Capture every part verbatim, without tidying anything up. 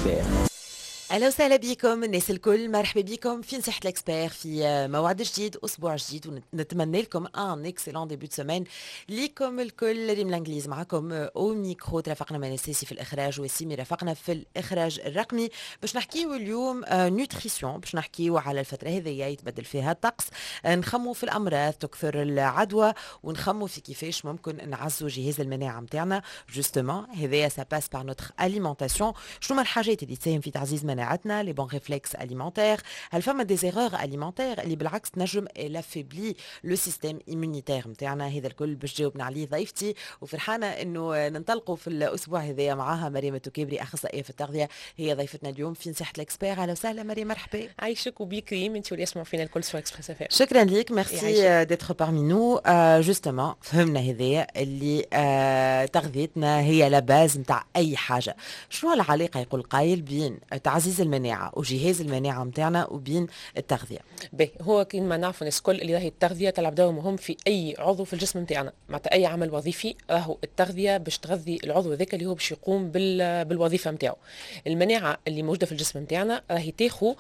الاكسبير. اهلا وسهلا بكم الناس الكل، مرحبا بكم في نصيحة الاكسبير في موعد جديد، اسبوع جديد، ونتمنى لكم ان اكسلون ديبيو دو سيمين. ليكم الكل ريم الانجليز معكم او ميكرو، ترافقنا من السيسي في الاخراج وسيمي رافقنا في الاخراج الرقمي باش نحكيو اليوم نوتريسيون، باش نحكيو على الفترة هذه يتبدل فيها الطقس، نخمو في الامراض تكثر العدوى، ونخمو في كيفاش ممكن نعزو جهاز المناعة نتاعنا. جوستومون هذايا سا باس بار نوتر اليمونتاسيون. شنو هما الحاجات اللي تساهم في تعزيز مناعتنا؟ لي بون ريفلكس اليمونتير. هل فما دي زيرور اليمونتير اللي بالعكس تنجم لافيبلي لو سيستيم ايمونيتير نتاعنا؟ هذا الكل باش تجاوبنا عليه ضيفتي، وفرحانه انه ننطلقوا في الاسبوع هذايا معاها مريم التكابري، اخصائيه في التغذيه، هي ضيفتنا اليوم في نصيحه الاكسبير. اهلا وسهلا مريم، مرحبا. عايشك وبيك ريم، انت واللي يسمعوا فينا الكل سوا اكسبريس اف ام. شكرا ليك، ميرسي ديتر بارمي نو. جوستومون فهمنا هذايا اللي آه تغذيتنا هي لا باز نتاع اي حاجه. شنو العلاقه يقول قايل بين تعزيز المناعه وجهاز المناعه نتاعنا وبين التغذيه؟ باهي، هو كما نعرفوا الناس الكل اللي راهي التغذيه تلعب دور مهم في اي عضو في الجسم نتاعنا، معناتها اي عمل وظيفي راهو التغذيه باش تغذي العضو هذاك اللي هو باش يقوم بال بالوظيفه نتاعو. المناعه اللي موجوده في الجسم نتاعنا راهي تاخذ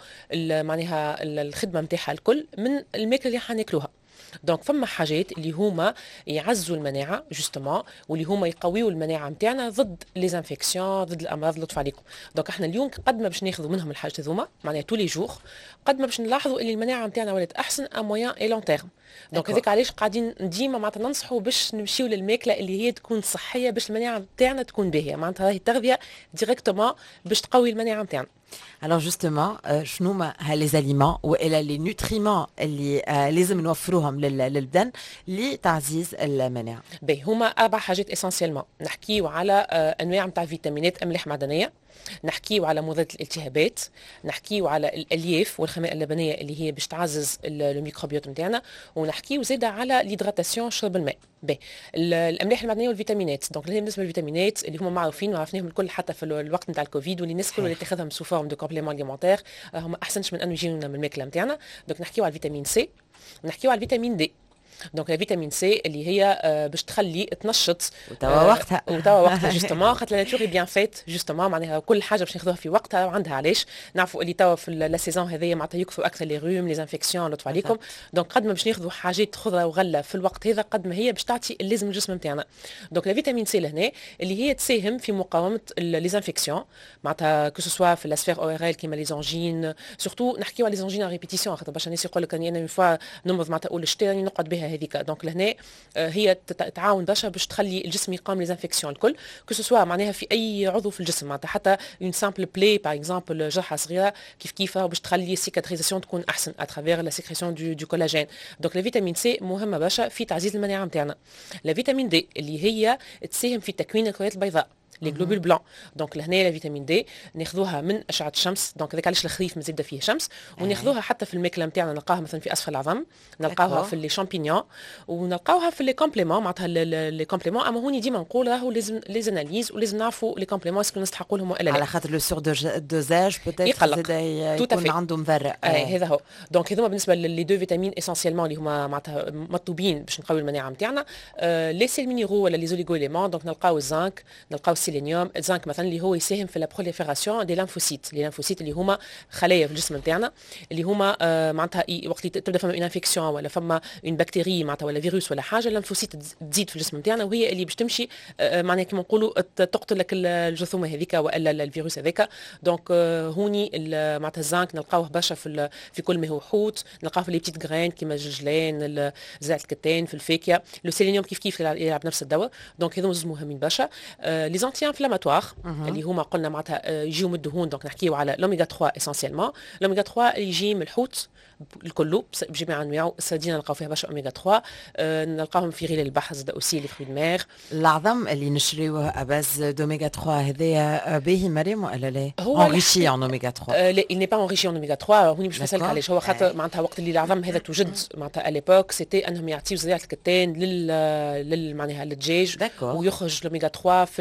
معناها الخدمه نتاعها الكل من الماكله اللي حناكلوها. دونك فما حاجات اللي هما يعزوا المناعه جوستومون، واللي هما يقويوا المناعه نتاعنا ضد لي زانفيكسيون، ضد الامراض. لطف عليكم. دونك احنا اليوم قد ما باش ناخذوا منهم الحاجات هذوما معناها تولي جور، قد ما باش نلاحظوا اللي المناعه نتاعنا ولات احسن ا مويان اي لون تيرم. دونك هذاك علاش قاعدين ديما معناتها ننصحوا باش نمشيو للماكله اللي هي تكون صحيه باش المناعه نتاعنا تكون باهيه، معناتها راهي التغذيه ديريكتومون باش تقوي المناعه نتاعنا. Alors justement, شنو ما هاليزاليمون والا لي نوتريمون اللي لازم نوفروهم للبدن لتعزيز المناعه؟ باهي، هما اربع حاجات اسونسيالمون. نحكيو على انواع نتاع فيتامينات، املاح معدنيه، نحكيو على مضادات الالتهابات، نحكيو على الالياف والخمائر اللبنيه اللي هي باش تعزز الميكروبيوت نتاعنا، ونحكيو زاده على ليدراتاسيون، شرب الماء. باهي، الاملاح المعدنيه والفيتامينات. دونك بالنسبه للفيتامينات اللي هما معروفين وعرفناهم الكل حتى في الوقت نتاع الكوفيد، واللي الناس الكل اللي تاخذهم سو فورم دو كومبليمون اليمونتير هما احسنش من انه يجيونا من الماكله نتاعنا. دونك نحكيو على الفيتامين سي، ونحكيو على الفيتامين دي. دونك الفيتامين سي اللي هي باش تخلي تنشط وتوا وقتها وتوا وقتها جوستومون، خاطر لا ناتور بيان فيت جوستومون، معناها كل حاجه باش ناخذوها في وقتها وعندها. علاش نعرفوا اللي توا في لا سيزون هذيا معناتها يكثروا اكثر لي روم، لي انفيكسيون، لطف عليكم. دونك قد ما باش ناخذوا حاجات خضره وغله في الوقت هذا، قد ما هي باش تعطي اللازم الجسم نتاعنا. دونك الفيتامين سي لهنا اللي هي تساهم في مقاومه لي انفيكسيون، معناتها كو سوا في لاسفير او ار ال كيما لي زونجين، سورتو نحكيو على لي زونجين ان ريبيتيسيون، خاطر باش الناس يقول لك اني انا اون فوا نمرض معناتها اول شتي راني نقعد بها هذيك. دونك لهنا هي تعاون برشا باش تخلي الجسم يقاوم لي زانفيكسيون الكل، كو سوا معناها في اي عضو في الجسم، معناتها حتى اون سامبل بلاي باغ اكزومبل، جرحه صغيره كيف كيف باش تخلي السيكاتريزاسيون تكون احسن اترافير لا سيكريسيون دو دو كولاجين. دونك الفيتامين سي مهمه برشا في تعزيز المناعه نتاعنا. الفيتامين دي اللي هي تساهم في تكوين الكريات البيضاء، لي جلوبول بلان. دونك لهنا الفيتامين دي ناخذوها من اشعه الشمس، دونك هذاك علاش الخريف مازال فيه شمس، وناخذوها حتى في الماكله نتاعنا، نلقاوها مثلا في اسفل العظم، نلقاوها في لي شامبينيون، ونلقاوها في لي كومبليمون. معناتها لي كومبليمون، اما هوني ديما نقول راهو لازم لي زاناليز ولازم نعرفوا لي كومبليمون اسكو نستحقوا لهم ولا لا، على خاطر لو سور دوزاج بوتيتر زاد يكون عنده مضر. اي هذا هو. دونك هذوما بالنسبه لي دو فيتامين اسونسيالمون اللي هما معناتها مطلوبين باش نقوي المناعه نتاعنا. آه لي سيل مينيرو ولا لي زوليغو اليمون، دونك نلقاو الزنك، نلقاو السيلينيوم. الزنك مثلا اللي هو يساهم في لا بروليفيراسيون دي لانفوسيت، لي لانفوسيت اللي هما خلايا في الجسم نتاعنا، اللي هما آه معناتها وقت تبدا فما اون انفيكسيون ولا فما اون بكتيري معناتها ولا فيروس ولا حاجه، اللانفوسيت تزيد في الجسم نتاعنا، وهي اللي باش تمشي آه معناها كيما نقولوا تقتل لك الجرثومه هذيك والا الفيروس هذاك. دونك آه هوني معناتها الزنك نلقاوه برشا في في كل ما هو حوت، نلقاوه في لي بتيت غرين كيما الجلجلان، زيت الكتان، في الفاكهه. لو سيلينيوم كيف كيف يلعب نفس الدور. دونك هذوما زوج مهمين برشا. آه لي زانتي انفلاماتوار اللي هما قلنا معناتها يجيو من الدهون. دونك نحكيو على لوميغا ثلاثة اسونسيالمون. لوميغا ثلاثة يجي من الحوت الكلو بجميع انواعه. السردين نلقاو فيها برشا اوميغا ثلاثة، أه نلقاوهم في غير البحر زاد اوسي لي فروي مير. العظم اللي نشريوه اباز دوميغا ثلاثة هذايا باهي مريم ولا لا؟ انريشي ان اوميغا ثلاثة؟ أه لا، il n'est pas enrichi en اوميغا ثلاثة. هوني باش نسالك علاش. هو خاطر معناتها وقت اللي العظم هذا توجد معناتها اليبوك سيتي انهم يعطيو زريعه الكتان لل لل معناها للدجاج، ويخرج الاوميغا ثلاثة في في العظم.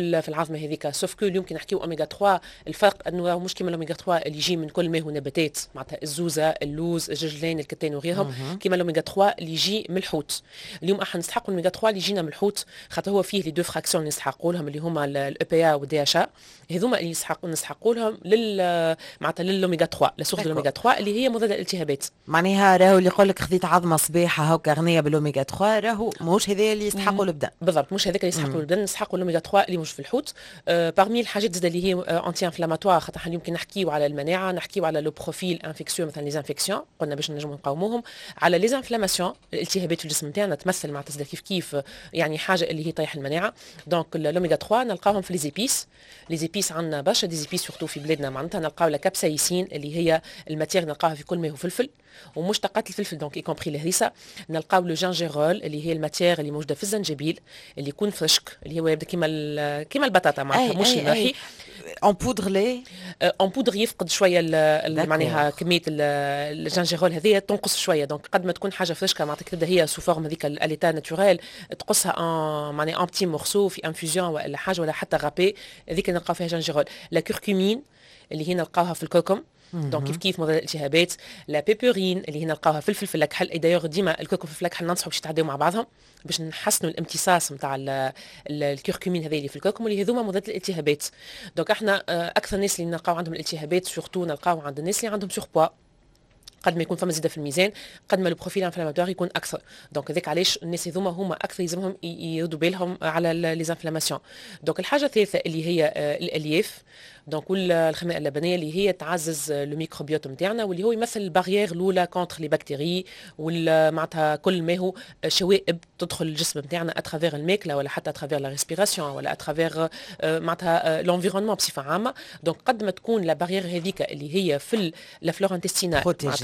العظمه هذيك. سوف كو اليوم كي نحكيو اوميغا ثلاثة، الفرق انه مش كيما الاوميغا ثلاثة اللي يجي من كل ما هو نباتات، معناتها الزوزه، اللوز، الجرجلين، الكتان وغيرهم، كيما الاوميغا ثلاثة اللي يجي من الحوت. اليوم احنا نستحقوا الاوميغا ثلاثة اللي يجينا من الحوت، خاطر هو فيه لي دو فراكسيون اللي نستحقوا لهم اللي هما الاو بي ا والدي اتش ا، هذوما اللي نستحقوا نستحقوا لهم لل معناتها للاوميغا ثلاثة، لسورس الاوميغا ثلاثة اللي هي مضاده للالتهابات. معناها راهو اللي يقول لك خذيت عظمه صباحه هكا غنيه بالاوميغا ثلاثة، راهو مش هذا اللي يستحقوا البدن. بالضبط، مش هذاك اللي يستحقوا البدن، يستحقوا الاوميغا ثلاثة اللي مش في الحوت. أه بارمي الحاجات زاد اللي هي انتي انفلاماتوار، خاطر احنا يمكن نحكيو على المناعه، نحكيو على لو بروفيل انفيكسيو مثلا لي زانفيكسيون، قلنا باش نجموا نقاوموهم. على لي زانفلاماسيون، الالتهابات في الجسم نتاعنا تمثل مع تزدا كيف كيف يعني حاجه اللي هي طيح المناعه. دونك الاوميغا ثلاثة نلقاهم في لي زيبيس. لي زيبيس عندنا برشا دي زيبيس سورتو في بلادنا، معناتها نلقاو لا كابسايسين اللي هي الماتير نلقاها في كل ما هو فلفل ومشتقات الفلفل، دونك يكومبري الهريسه. نلقاو لو جانجيرول اللي هي الماتير اللي موجوده في الزنجبيل اللي يكون فرشك، اللي هو يبدا كيما كيما البطاطا معناتها مش الماحي. اون بودر لي اون بودر يفقد شويه معناها كميه الجانجيرول هذيا تنقص شويه، دونك قد ما تكون حاجه فريشكا معناتها تبدا هي سو فورم هذيك الاليتا ناتوريل، تقصها ان معناها ان بتي مورسو في انفيزيون ولا حاجه ولا حتى غابي، هذيك نلقاو فيها جانجيرول. لا كركمين اللي هي نلقاوها في الكركم، دونك كيف كيف مضاد الالتهابات. لا بيبرين اللي هي نلقاوها في الفلفل الكحل، اي دايوغ ديما الكركم في الكحل ننصحوا باش يتعداو مع بعضهم باش نحسنوا الامتصاص نتاع الكركمين هذه اللي في الكركم، واللي هذوما مضاد الالتهابات. دونك احنا اكثر الناس اللي نلقاو عندهم الالتهابات سورتو نلقاو عند الناس اللي عندهم سور بوا، قد ما يكون فما زياده في الميزان، قد ما البروفيل انفلاماتوار يكون اكثر. دونك هذاك علاش الناس هذوما هما اكثر يلزمهم يردوا بالهم على لي زانفلاماسيون. دونك الحاجه الثالثه اللي هي الالياف، دونك والخمائر اللبنيه اللي هي تعزز لو ميكروبيوت نتاعنا، واللي هو يمثل الباريير الاولى كونتر لي بكتيري، ومعناتها كل ما هو شوائب تدخل الجسم نتاعنا اترافير الماكله ولا حتى اترافير لا ريسبيراسيون ولا اترافير معناتها لونفيرونمون بصفه عامه. دونك قد ما تكون لا باريير هذيك اللي هي في لا فلور انتستينال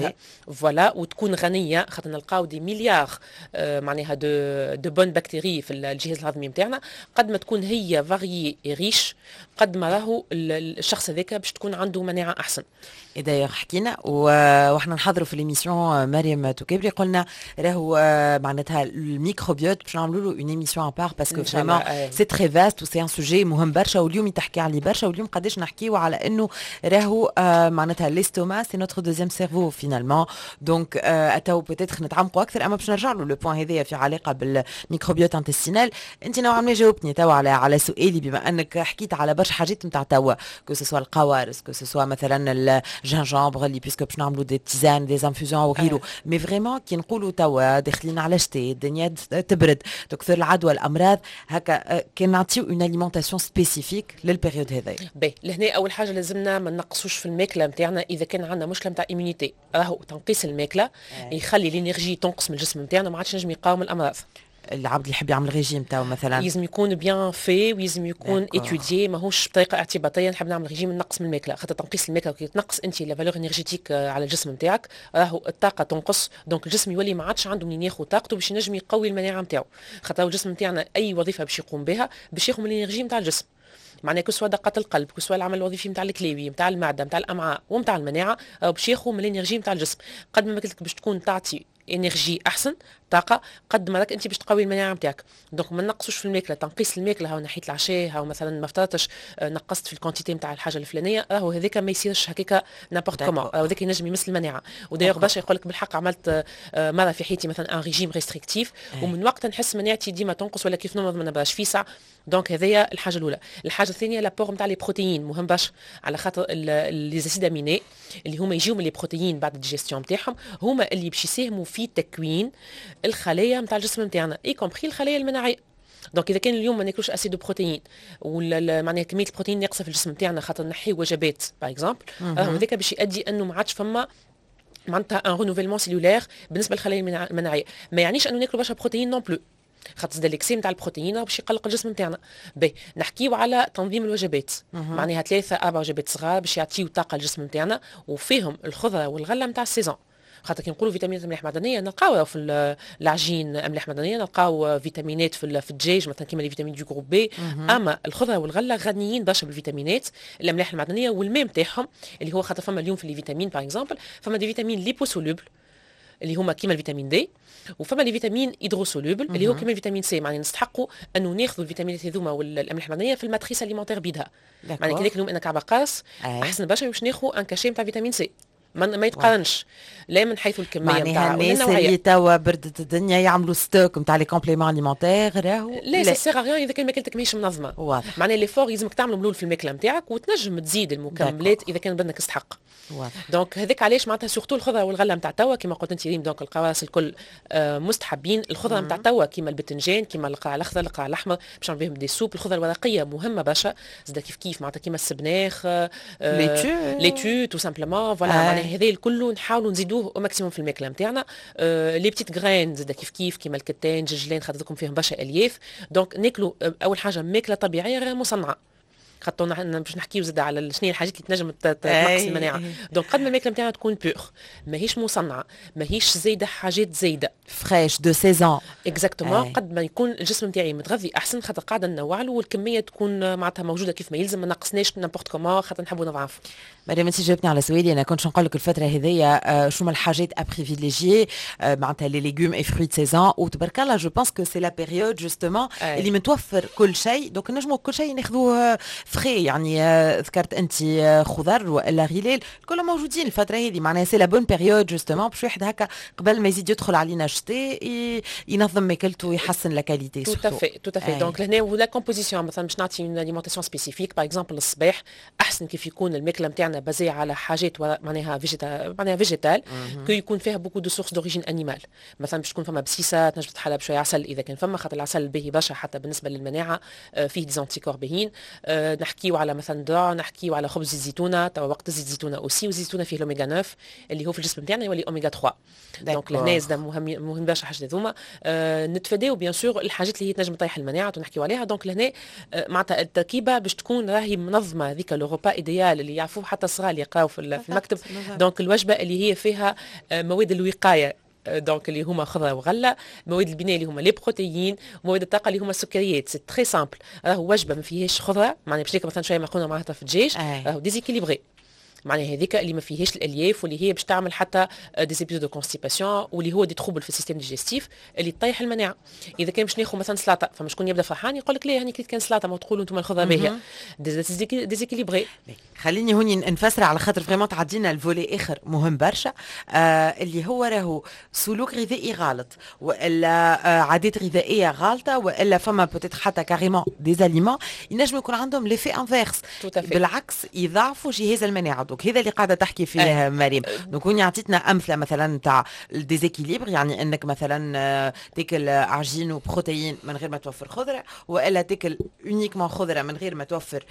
فوالا وتكون غنيه، خاطر نلقاو دي مليار معناها دو دو بون بكتيري في الجهاز الهضمي نتاعنا، قد ما تكون هي فاريي ريش قد ما راهو الشخص هذاك باش تكون عنده مناعه احسن. دايوغ حكينا واحنا نحضروا في ليميسيون مريم توكبري قلنا راهو معناتها الميكروبيوت باش نعملوا له اون ايميسيون ا بار باسكو فريمون سي تري فاست و سي ان سوجي مهم برشا، واليوم تحكي عليه برشا، واليوم قداش نحكيو على انه راهو معناتها ليستوما سي نوتر دوزيام سيرفو فينالمون. دونك اتاو بوتيتر نتعمقوا اكثر، اما باش نرجع له لو بوين هذايا في علاقه بالميكروبيوت انتستينال. انت نوعا ما جاوبتني توا على على سؤالي، بما انك حكيت على برشا حاجات نتاع توا، كو سو سوا القوارص، كو سو سوا مثلا الجنجامبر اللي بيسكو باش نعملوا دي تيزان دي انفيزيون وغيره، مي فريمون كي نقولوا توا داخلين على شتاء الدنيا تبرد تكثر العدوى الامراض هكا، كان نعطيو اون اليمونتاسيون سبيسيفيك للبيريود هذايا. باهي لهنا اول حاجه لازمنا ما نقصوش في الماكله نتاعنا. اذا كان عندنا مشكله نتاع ايميونيتي راهو تنقيس الماكله يخلي الانرجي تنقص من الجسم نتاعنا، ما عادش نجم يقاوم الامراض. العبد اللي يحب يعمل ريجيم تاعو مثلا لازم يكون بيان في ويزم يكون اتوديي، ماهوش بطريقه اعتباطيه نحب نعمل ريجيم نقص من الماكله، خاطر تنقيص الماكله كي تنقص انت لا فالور انرجيتيك على الجسم نتاعك راهو الطاقه تنقص، دونك الجسم يولي ما عادش عنده منين ياخذ طاقته باش ينجم يقوي المناعه نتاعو، خاطر الجسم نتاعنا اي وظيفه باش يقوم بها باش ياخذ من الانرجي نتاع الجسم. معناها كسوا دقات القلب، كسوا العمل الوظيفي نتاع الكلوي نتاع المعده نتاع الامعاء ونتاع المناعه باش ياخذ من الانرجي نتاع الجسم. قد ما قلت لك باش تكون تعطي انرجي احسن طاقه، قد ما راك انت باش تقوي المناعه نتاعك. دونك ما نقصوش في الماكله، تنقيس الماكله، هاو نحيت العشاء، هاو مثلا ما فطرتش نقصت في الكونتيتي نتاع الحاجه الفلانيه، راهو هذاك ما يصيرش هكاك نابورت كومون، راهو هذاك ينجم يمس المناعه. ودايوغ باش يقول لك بالحق عملت مره في حياتي مثلا ان ريجيم ريستريكتيف ومن وقت نحس مناعتي ديما تنقص ولا كيف نمرض ما نبراش فيسع. دونك هذايا الحاجه الاولى. الحاجه الثانيه لابور نتاع لي بروتيين مهم باش، على خاطر لي زاسيد اميني اللي هما يجيو من لي بروتيين بعد الديجيستيون نتاعهم هما اللي باش يساهموا في تكوين الخلايا نتاع الجسم نتاعنا اي كومبري الخلايا المناعيه. دونك اذا كان اليوم ما ناكلوش اسيد دو بروتيين ولا معناها كميه البروتين ناقصه في الجسم نتاعنا خاطر نحي وجبات باغ اكزومبل، هذاك باش يؤدي انه ما عادش فما معناتها ان رونوفيلمون سيلولير بالنسبه للخلايا المناعيه. ما يعنيش انه ناكلوا برشا بروتين نون بلو، خاطر زاد الاكسي نتاع البروتين باش يقلق الجسم نتاعنا. باهي نحكيو على تنظيم الوجبات، معناها ثلاثه اربع وجبات صغار باش يعطيو طاقه للجسم نتاعنا، وفيهم الخضره والغله نتاع السيزون. خاطر كي نقولوا فيتامينات املاح معدنيه نلقاو في العجين املاح معدنيه، نلقاو فيتامينات في في الدجاج مثلا كيما لي فيتامين دو جروب بي. اما الخضره والغله غنيين برشا بالفيتامينات الاملاح المعدنيه والماء نتاعهم اللي هو خاطر فما اليوم في لي فيتامين باغ اكزومبل فما دي فيتامين ليبوسولوبل اللي هما كيما الفيتامين دي، وفما لي فيتامين هيدروسولوبل اللي هو كيما الفيتامين سي. معناها نستحقوا انه ناخذوا الفيتامينات هذوما والاملاح المعدنيه في الماتريس اليمونتير بيدها. معناها كي ناكلوا انك عبقاس احسن برشا باش ناخذوا ان كاشي نتاع فيتامين سي. ما, ما يتقارنش لا من حيث الكميه نتاع الناس اللي توا بردت الدنيا يعملوا ستوك نتاع لي كومبليمون اليمونتير راهو لا سي سيغ ريان اذا كان ماكلتك ماهيش منظمه. واضح. معناها لي فور يلزمك تعمل ملول في الماكله نتاعك وتنجم تزيد المكملات اذا كان بدنك تستحق. واضح. دونك هذاك علاش معناتها سورتو الخضره والغله نتاع توا كما قلت انت ريم. دونك القواص الكل آه مستحبين. الخضره نتاع توا كيما البتنجان كيما القرع الاخضر القرع الاحمر باش نعمل بهم دي سوب. الخضره الورقيه مهمه برشا زاد كيف كيف معناتها كيما السبناخ آه ليتو ليتو تو سامبلومون فوالا. معناها هذا الكل نحاولوا نزيدوه او ماكسيموم في الماكله نتاعنا. آه لي بتيت غرين زاد كيف كيف كيما الكتان جلجلان خاطركم فيهم برشا الياف. دونك ناكلوا اول حاجه ماكله طبيعيه غير مصنعه. خاطر باش نحكيو زاد على شنو هي الحاجات اللي تنجم تنقص المناعه. دونك قد ما الماكله نتاعنا تكون بيغ ماهيش مصنعه ماهيش زايده حاجات زايده فريش دو سيزون اكزاكتومون. قد ما يكون الجسم نتاعي متغذي احسن خاطر قاعده ننوع له والكميه تكون معناتها موجوده كيف ما يلزم. ما نقصناش نابورت كومون خاطر نحبوا نضعف. مريم انت جاوبتني على سؤالي. انا كنت نقول لك الفتره هذيا شو هما الحاجات ابريفيليجي معناتها لي ليغوم اي فروي سيزون وتبارك الله. جو بونس كو سي لا بيريود جوستومون اللي متوفر كل شيء. دونك نجموا كل شيء ناخذوه فري. يعني ذكرت انت خضر والا غلال كلهم موجودين الفتره هذه. معناها سي لا بون بيريود جوستومون باش واحد هكا قبل ما يزيد يدخل علينا الشتاء ينظم ماكلته ويحسن لا كاليتي. تو تافي تو تافي. دونك لهنا ولا كومبوزيسيون مثلا باش نعطي اون اليمونتاسيون سبيسيفيك باغ اكزومبل الصباح احسن كيف يكون الماكله نتاعنا بازي على حاجات معناها فيجيتال معناها فيجيتال كو يكون فيها بوكو دو سورس دوريجين انيمال. مثلا باش تكون فما بسيسه تنجم تحلى بشويه عسل اذا كان فما خاطر العسل باهي برشا حتى بالنسبه للمناعه فيه دي زانتيكور باهيين. أه نحكيو على مثلا ذره نحكيو على خبز الزيتونه توا وقت زيت الزيتونه اوسي والزيتونه فيه الاوميغا تسعة اللي هو في الجسم نتاعنا يولي اوميغا ثلاثة. دونك الناس ده مهم مهم برشا حاجات هذوما. أه نتفاداو بيان سور الحاجات اللي هي تنجم تطيح المناعه ونحكيو عليها. دونك لهنا أه معناتها التركيبه باش تكون راهي منظمه. هذيك لوروبا ايديال اللي يعرفوه حتى الصغار اللي يقراو في المكتب. دونك الوجبه اللي هي فيها مواد الوقايه دونك اللي هما خضره وغله. مواد البناء اللي هما لي بروتيين ومواد الطاقه اللي هما السكريات. سي تري سامبل. راهو وجبه ما فيهاش خضره معناها باش مثلا شويه مقرونه معناتها في الدجاج راهو ديزيكيليبري. معناها هذيك اللي ما فيهاش الالياف واللي هي باش تعمل حتى دي زيبيزود دو كونستيباسيون واللي هو دي تروبل في السيستم ديجستيف اللي تطيح المناعه. اذا كان باش ناخذ مثلا سلطه فما شكون يبدا فرحان يقول لك لا يعني كي كان سلطه ما تقولوا انتم الخضره باهيه ديزيكيليبري. خليني هوني نفسر على خاطر فريمون تعدينا الفولي اخر مهم برشا. آه اللي هو راهو سلوك غذائي غلط والا آه عادات غذائيه غلطه والا فما بوتيتر حتى كاريمون دي زاليمون ينجم يكون عندهم ليفي انفيرس بالعكس يضعفوا جهاز المناعه. دونك هذا اللي قاعده تحكي فيه مريم. دونك كوني عطيتنا امثله مثلا نتاع الديزيكيليبر يعني انك مثلا تاكل عجين وبروتين من غير ما توفر خضره والا تاكل اونيكمون خضره من غير ما توفر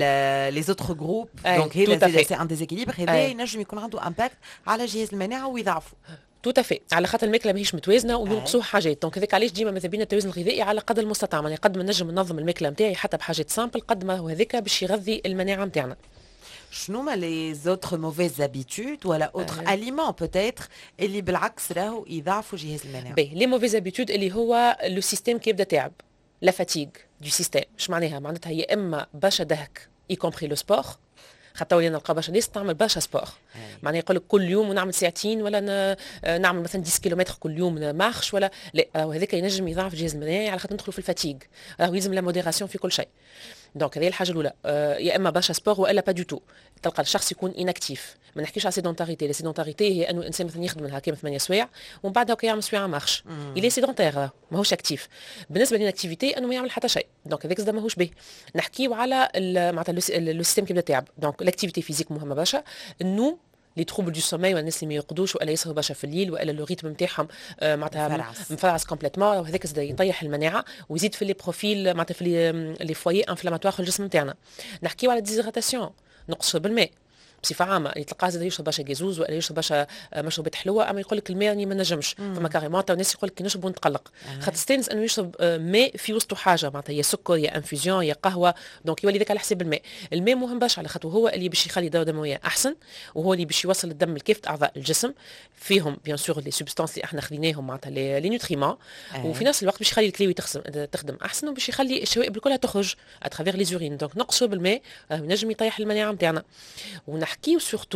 لي زوتر جروب. دونك هذا سي ان ديزيكيليبر هذا ينجم يكون عنده امباكت على جهاز المناعه ويضعفه. تو تافي على خاطر الماكله ماهيش متوازنه وينقصوه حاجات. دونك هذاك علاش ديما ماذا بينا التوازن الغذائي على قدر المستطاع. يعني قد ما نجم ننظم الماكله نتاعي حتى بحاجات سامبل قد ما هو هذاك باش يغذي المناعه نتاعنا. شنو هما لي زوتر موفيز زابيتود ولا اوتر اليمون بوتيتر اللي بالعكس راهو يضعفوا جهاز المناعه؟ باهي لي موفيز زابيتود اللي هو لو سيستيم كي يبدا تعب لا فاتيغ دو سيستيم. اش معناها؟ معناتها هي اما برشا دهك اي كومبري لو سبور خاطر ولينا نلقى برشا ناس تعمل برشا سبور. معناها يقول لك كل يوم ونعمل ساعتين ولا نعمل مثلا عشرة كيلومتر كل يوم مارش ولا لا. هذاك ينجم يضاعف جهاز المناعي على خاطر ندخلوا في الفاتيغ. راهو يلزم لا موديراسيون في كل شيء. دونك هذه الحاجه الاولى. آه يا اما برشا سبور والا با دو تو. تلقى الشخص يكون انكتيف. ما نحكيش على سيدونتاريتي. لا سيدونتاريتي هي انه الانسان مثلا يخدم لها كيما ثمانية سوايع ومن بعد هكا يعمل سوايع مارش. الى سيدونتير ماهوش اكتيف. بالنسبه للانكتيفيتي انه ما يعمل حتى شيء. دونك هذاك زاد ماهوش به. نحكيو على معناتها لو سيستيم كيبدا تعب. دونك الاكتيفيتي فيزيك مهمه برشا. النوم لي تروبل دو سوماي والناس اللي ما يرقدوش والا يسهروا برشا في الليل والا لو ريتم نتاعهم آه معناتها مفرعس كومبليتمون وهذاك زاد يطيح المناعه ويزيد في لي بروفيل معناتها في لي فوايي انفلاماتوار في الجسم نتاعنا. نحكيو على ديزيغاتاسيون نقص بالماء بصفه عامه. اللي تلقاه زاد يشرب برشا جازوز ولا يشرب برشا مشروبات حلوه اما يقول لك الماء راني ما نجمش. فما كاريمون تاع الناس يقول لك نشرب ونتقلق خاطر ستانس انه يشرب ماء في وسطه حاجه معناتها يا سكر يا انفوزيون يا قهوه. دونك يولي ذاك على حساب الماء. الماء مهم برشا على خاطر هو اللي باش يخلي الدوره الدمويه احسن وهو اللي باش يوصل الدم لكافه اعضاء الجسم فيهم بيان سور لي سوبستانس اللي احنا خذيناهم معناتها لي نوتريمون. وفي نفس الوقت باش يخلي الكليوي تخدم احسن وباش يخلي الشوائب كلها تخرج اترافير لي زورين. دونك نقصوا بالماء ينجم يطيح المناعه نتاعنا. ونحكيو سورتو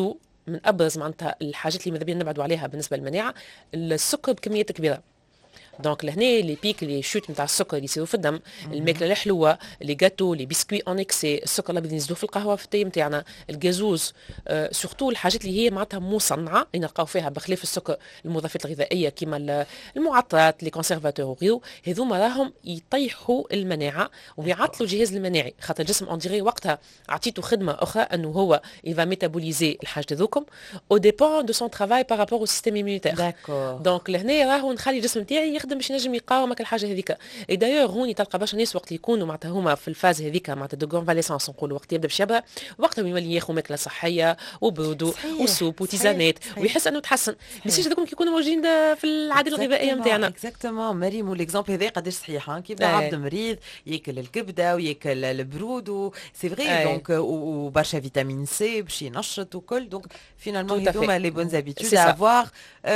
من ابرز معناتها الحاجات اللي ماذا بينا نبعدوا عليها بالنسبه للمناعه السكر بكميات كبيره. دونك لهنا لي بيك لي شوت نتاع السكر اللي يصيروا في الدم، الماكله الحلوه، لي جاتو، لي بسكوي اون اكسي، السكر الابيض اللي نزيدوه في القهوه في التاي نتاعنا، الجازوز، آه سورتو الحاجات اللي هي معناتها مصنعه اللي نلقاو فيها بخلاف السكر المضافات الغذائيه كيما المعطرات، لي كونسيرفاتور وغيره، هذوما راهم يطيحوا المناعه ويعطلوا الجهاز المناعي، خاطر الجسم اون ديغي وقتها عطيته خدمه اخرى انه هو يفا ميتابوليزي الحاجه ذوكم او ديبون دو سون ترافاي بارابور او سيستيم ايمونيتير. دونك لهنا راهو نخلي الجسم نتاعي يخدم باش ينجم يقاومك الحاجه هذيك. اي دايوغ هوني تلقى برشا ناس وقت اللي يكونوا معناتها هما في الفاز هذيك معناتها دو كونفاليسونس نقولوا وقت يبدا باش يبرا، وقتها يولي ياخذ ماكله صحيه وبرودو وسوب وتيزانات ويحس انه تحسن. ماشيش هذوكم كيكونوا موجودين في العادات الغذائيه نتاعنا. اكزاكتومون مريم، والاكزامبل هذا قداش صحيح كي يبدا عبد مريض ياكل الكبده وياكل البرود سي فري دونك وبرشا فيتامين سي باش ينشط وكل. دونك فينالمون هذوما لي بون زابيتود افوار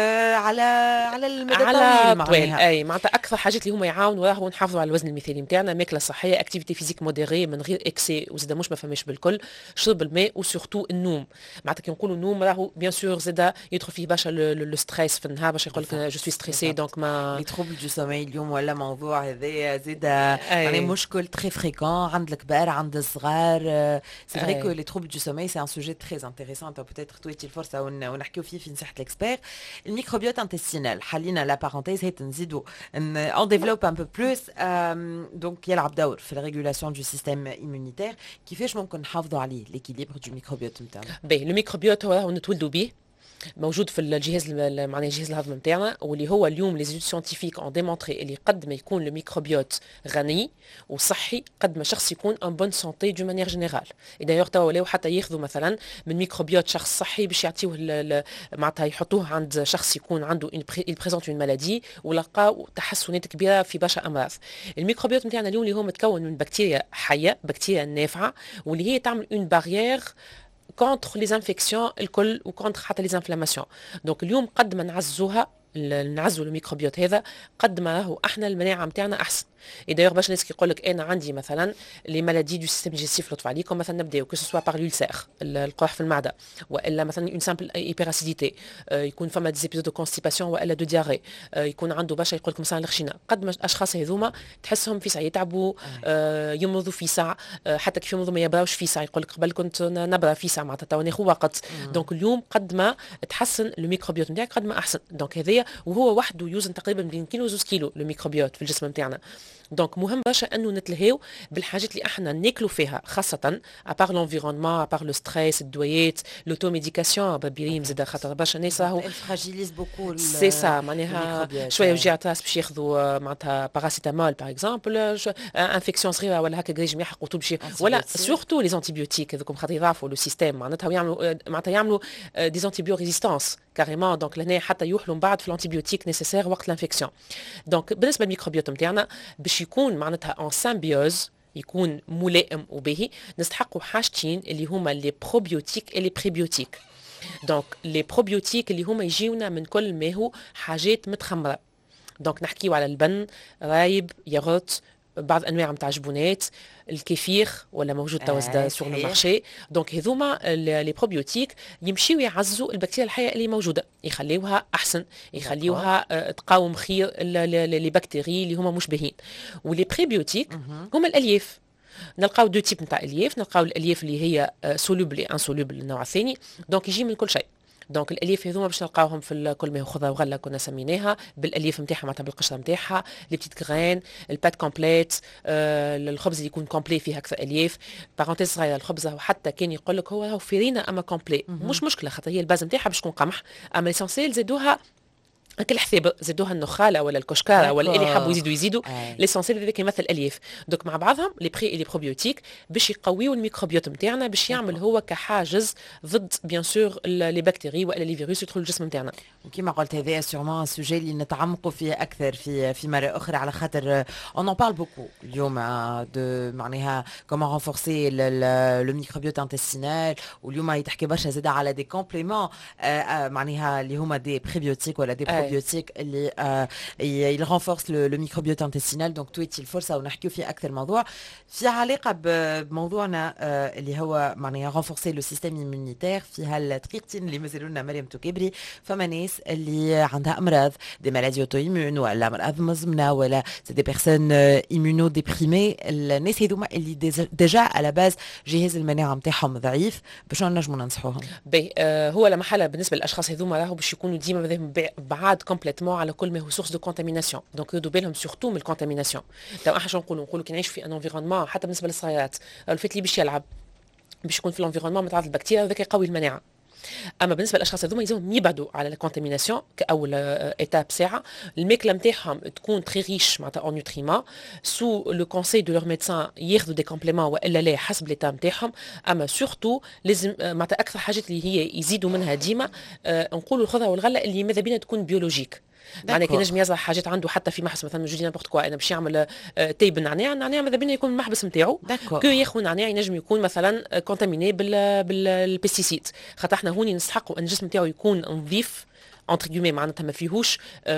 على على المدى الطويل معناها. اي معناتها اكثر حاجات اللي هما يعاونوا راهو نحافظوا على الوزن المثالي نتاعنا، ماكله صحيه، اكتيفيتي فيزيك موديري من غير اكسي وزاد مش ما فماش بالكل، شرب الماء وسورتو النوم. معناتها كي نقولوا النوم راهو بيان سور زاد يدخل فيه برشا لو ستريس في النهار باش يقول لك جو سوي ستريسي دونك ما لي تروبل دو سومي اليوم ولا موضوع هذا زاد يعني مشكل تري فريكون عند الكبار عند الصغار. سي فري كو لي تروبل دو سومي سي ان سوجي تري انتريسون بوتيتر تويتي الفرصه ونحكيو فيه في نصيحه الاكسبير. الميكروبيوت انتستينال حلينا لا بارونتيز هي نزيدو on développe un peu plus euh, donc يلعب دور في la régulation du système immunitaire. كيفاش ممكن نحافظوا عليه l'équilibre du microbiote نتاعنا؟ باهي الميكروبيوت هو نتولدوا به موجود في الجهاز معناها الجهاز الهضمي نتاعنا، واللي هو اليوم لي زيتود سيانتيفيك اون ديمونطري اللي قد ما يكون لو ميكروبيوت غني وصحي قد ما شخص يكون ان بون سونتي دو مانيير جينيرال. دايوغ توا ولاو حتى ياخذوا مثلا من ميكروبيوت شخص صحي باش يعطيوه معناتها يحطوه عند شخص يكون عنده il présente une maladie ولقاو تحسنات كبيره في برشا امراض. الميكروبيوت نتاعنا اليوم اللي هو متكون من بكتيريا حيه، بكتيريا نافعه، واللي هي تعمل اون باريير contre les infections الكل وكونتر حتى les inflammations. دونك اليوم قد ما نعزوها نعزوا الميكروبيوت هذا قد ما راهو احنا المناعه نتاعنا احسن. دايوغ باش الناس كيقول لك انا عندي مثلا لي مالادي دو سيستيم ديجيستيف لطف عليكم مثلا نبداو كو سوا بار لولسير القرح في المعده، والا مثلا اون سامبل ايبراسيديتي، يكون فما دي زيبيزود دو كونستيباسيون والا دو دياري، يكون عنده برشا يقول لك مثلا الخشينه. قد ما الاشخاص هذوما تحسهم في ساعه يتعبوا يمرضوا في ساعه، حتى كيف يمرضوا ما يبراوش في ساعه، يقول لك قبل كنت نبرا في ساعه معناتها تو ناخذ وقت. دونك اليوم قد ما تحسن الميكروبيوت نتاعك قد ما احسن. دونك هذايا وهو وحده يوزن تقريبا بين كيلو وزوز كيلو الميكروبيوت في الجسم نتاعنا. دونك مهم برشا انه نتلهيو بالحاجات اللي احنا ناكلوا فيها، خاصه ابار لونفيرونمون ابار لو ستريس الدويات لوتو ميديكاسيون بربيريم زاد خاطر برشا ناس راهو فراجيليز بوكو سي سا معناها شويه وجع راس باش ياخذوا معناتها باراسيتامول باغ اكزومبل، انفيكسيون صغيره ولا هكا قريج يحرقوا طول باش ولا سورتو لي زانتيبيوتيك هذوكم خاطر يضعفوا لو سيستيم معناتها ويعملوا معناتها يعملوا دي زانتيبيو ريزيستانس كاريمون. دونك لهنا حتى يوحلوا من بعد في الانتيبيوتيك نيسيسير وقت الانفيكسيون. دونك بالنسبه للميكروبيوت نتاعنا باش يكون معناتها ان سامبيوز يكون ملائم وباهي نستحقوا حاجتين اللي هما لي بروبيوتيك اي لي بريبيوتيك. دونك لي بروبيوتيك اللي هما يجيونا من كل ما هو حاجات متخمره. دونك نحكيو على البن، رايب، ياغورت، بعض انواع نتاع جبونات، الكefir ولا موجود توا سور لو مارشي. دونك هذوما لي بروبيوتيك يمشيو يعزوا البكتيريا الحيه اللي موجوده، يخليوها احسن، يخليوها تقاوم خير لي بكتيري اللي هما مشبهين. ولي بريبيوتيك هما الالياف. نلقاو دو تيب نتاع الياف، نلقاو الالياف اللي هي سولوبل انسولوبل النوع الثاني. دونك يجي من كل شيء. دونك الالياف هذوما باش نلقاوهم في كل ما هو خضره وغله كنا سميناها بالالياف نتاعها معناتها بالقشره نتاعها، لي بتيت كغين، البات كومبليت، آه الخبز اللي يكون كومبلي فيه اكثر الياف. بارونتيز صغيره الخبز هو حتى كان يقول لك هو هو فيرينا اما كومبلي مش مشكله خاطر هي الباز نتاعها باش تكون قمح، اما ليسونسيال زادوها هكا الحساب زادوها النخاله ولا الكشكاره ولا اللي حبوا يزيدوا يزيدوا ليسونسيال هذاك يمثل الالياف. دوك مع بعضهم لي بري لي بروبيوتيك باش يقويوا الميكروبيوت نتاعنا باش يعمل هو كحاجز ضد بيان سور لي بكتيري ولا لي فيروس يدخلوا الجسم نتاعنا. كيما قلت هذا سيرمون سوجي اللي نتعمقوا فيه اكثر في في مره اخرى على خاطر اون ان بارل بوكو اليوم دو معناها كومون رونفورسي لو ميكروبيوت انتستينال، واليوم تحكي برشا زاده على دي كومبليمون معناها اللي هما دي بريبيوتيك ولا دي بروبيوتيك اللي آه il renforce le, le microbiote intestinal. donc تويتي الفرصه ونحكيو فيه اكثر موضوع في علاقه بموضوعنا آه اللي هو معناها renforcer le système immunitaire. في هالدقيقتين اللي مازالوا لنا مريم توكبري فما ناس اللي عندها امراض دي مالادي اوتو ايمون ولا امراض مزمنه ولا سي دي بيرسون ايمونو ديبريمي. الناس هذوما اللي ديجا على باز جهاز المناعه نتاعهم ضعيف باش نجموا ننصحوهم. باهي آه هو المحل بالنسبه للاشخاص هذوما راهو باش يكونوا ديما ماذاهم بعاد كومبليتمون على كل ما هو سورس دو كونتاميناسيون. دونك يردوا بالهم سورتو من الكونتاميناسيون. تو احنا شنو نقولوا نقولوا كي نعيش في ان انفيرونمون حتى بالنسبه للصغيرات الفات اللي باش يلعب باش يكون في الانفيرونمون متعرض للبكتيريا وذاك يقوي المناعه. اما بالنسبه للاشخاص هذوما يلزمهم يبعدوا على الكونتاميناسيون كاول ايتاب ساعه. الماكله نتاعهم تكون تري ريش معناتها اون نوتريمون سو لو كونساي دو لور ميدسان ياخذوا دي كومبليمون والا لا حسب ليتا نتاعهم. اما سورتو لازم معناتها اكثر حاجات اللي هي يزيدوا منها ديما أه نقولوا الخضره والغله اللي ماذا بينا تكون بيولوجيك. معناها كي نجم يزرع حاجات عنده حتى في محبس مثلا جودي نابورت كوا انا باش يعمل تايب النعناع النعناع ماذا بينا يكون المحبس نتاعو كو ياخذ نعناع ينجم يكون مثلا كونتاميني بال بالبيستيسيد. خاطر احنا هوني نستحقوا ان الجسم نتاعو يكون نظيف entre guillemets معناتها ما فيهوش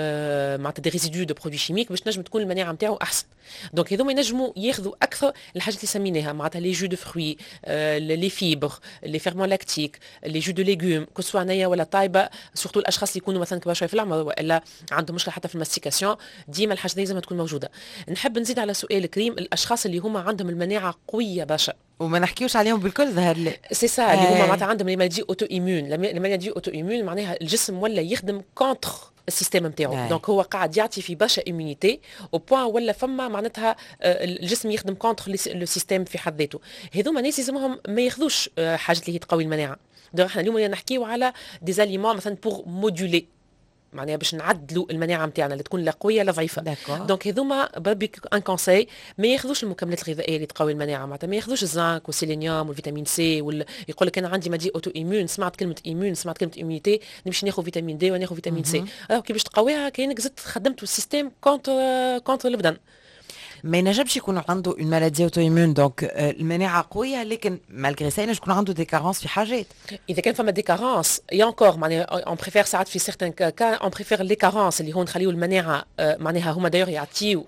آه معناتها دي ريزيدو دو برودوي شيميك باش نجم تكون المناعه نتاعو احسن. دونك هذوما ينجموا ياخذوا اكثر الحاجات اللي سميناها معناتها لي جو دو فروي آه لي فيبر لي فيرمون لاكتيك لي جو دو ليغوم كو سوا نيه ولا طايبه سورتو الاشخاص اللي يكونوا مثلا كبار شويه في العمر والا عندهم مشكله حتى في الماستيكاسيون ديما الحاجه لازم تكون موجوده. نحب نزيد على سؤال كريم الاشخاص اللي هما عندهم المناعه قويه برشا وما نحكيوش عليهم بالكل ظهر لي سي سا اللي هما معناتها عندهم لي مالادي اوتو ايمون. لي مالادي اوتو ايمون معناها الجسم ولا يخدم كونتر السيستم نتاعو. دونك هو قاعد يعطي في برشا ايمونيتي او بوان ولا فما معناتها الجسم يخدم كونتر لو سيستم في حد ذاته. هذوما ناس لازمهم ما ياخذوش حاجات اللي هي تقوي المناعه. دونك احنا اليوم نحكيو على دي زاليمون مثلا بور مودولي معناها باش نعدلوا المناعه نتاعنا اللي تكون لا قويه لا ضعيفه. دونك هذوما بربي ان كونساي ما ياخذوش المكملات الغذائيه اللي تقوي المناعه معناتها ما ياخذوش الزنك والسيلينيوم والفيتامين سي وال... يقول لك انا عندي مادي اوتو ايمون سمعت كلمه ايمون سمعت كلمه ايمونيتي نمشي ناخذ فيتامين دي وناخذ فيتامين سي. كي باش تقويها كانك زدت خدمت السيستم كونتر كونتر البدن. ما ينجمش يكون عنده اون مالادي اوتو ايمون دونك المناعه قويه لكن مالغري سا ينجم يكون عنده دي كارونس في حاجات. اذا كان فما دي كارونس يا انكور معناها اون بريفير ساعات في سيغتان كا اون بريفير لي كارونس اللي هو نخليو المناعه معناها هما دايوغ يعطيو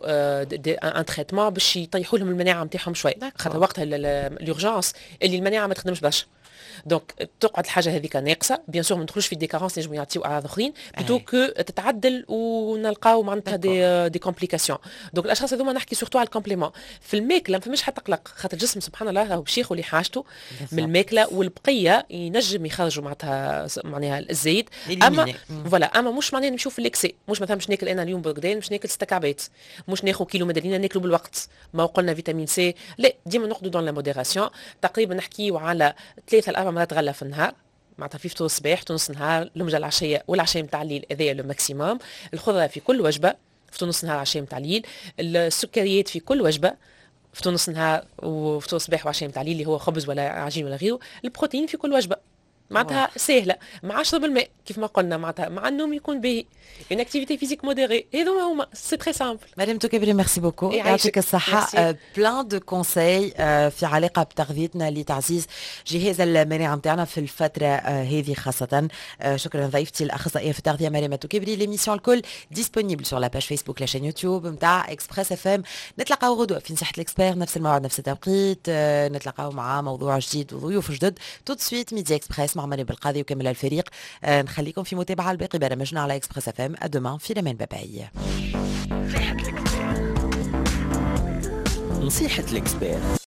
ان تريتمون باش يطيحوا لهم المناعه نتاعهم شوي خاطر وقتها لورجونس اللي المناعه ما تخدمش برشا. دونك تقعد الحاجه هذيك ناقصه بيان سور ما ندخلوش في دي كارونس نجموا يعطيو اعراض اخرين بلوتو كو تتعدل ونلقاو معناتها دي دي كومبليكاسيون. دونك الاشخاص هذوما نحكي سورتو على الكومبليمون في الماكله ما فماش حتى قلق خاطر الجسم سبحان الله راهو باش ياخذ اللي حاجته من الماكله والبقيه ينجم يخرجوا معناتها معناها الزايد. اما فوالا اما مش معناها نمشيو في الاكسي مش مثلا باش ناكل انا اليوم برغدان باش ناكل ستة كعبات مش ناخذ كيلو مدلينا ناكلوا بالوقت ما قلنا فيتامين سي لا ديما ناخذوا دون لا موديراسيون. تقريبا نحكيو على ثلاثه لاربع مرات غله في النهار معناتها في فطور الصباح فطور نص نهار لمجه العشيه والعشيه نتاع الليل هذايا لو ماكسيموم. الخضره في كل وجبه فطور نص نهار عشيه نتاع الليل. السكريات في كل وجبه فطور نص نهار وفطور الصباح وعشيه نتاع الليل اللي هو خبز ولا عجين ولا غيره. البروتين في كل وجبه معناتها سهله مع شرب الماء كيف ما قلنا معناتها مع النوم يكون باهي اون اكتيفيتي فيزيك موديري هذوما هما سي تري سامبل. مدام توكبري ميرسي بوكو يعطيك الصحه. بلان دو كونساي في علاقه بتغذيتنا لتعزيز جهاز المناعه نتاعنا في الفتره هذه خاصه. شكرا ضيفتي الاخصائيه في التغذيه مريم توكبري. ليميسيون الكل ديسپونيبل سور لا باج فيسبوك لا شين يوتيوب نتاع اكسبريس اف ام. نتلاقاو غدوه في نصيحه الاكسبير نفس الموعد نفس التوقيت. نتلاقاو مع موضوع جديد وضيوف جدد تو سويت ميدي اكسبريس مع مريم بالقاضي وكمل الفريق. نخليكم في متابعه الباقي برامجنا على اكسبريس اف ام. ادومان في الامان باباي. نصيحة الإكسبير.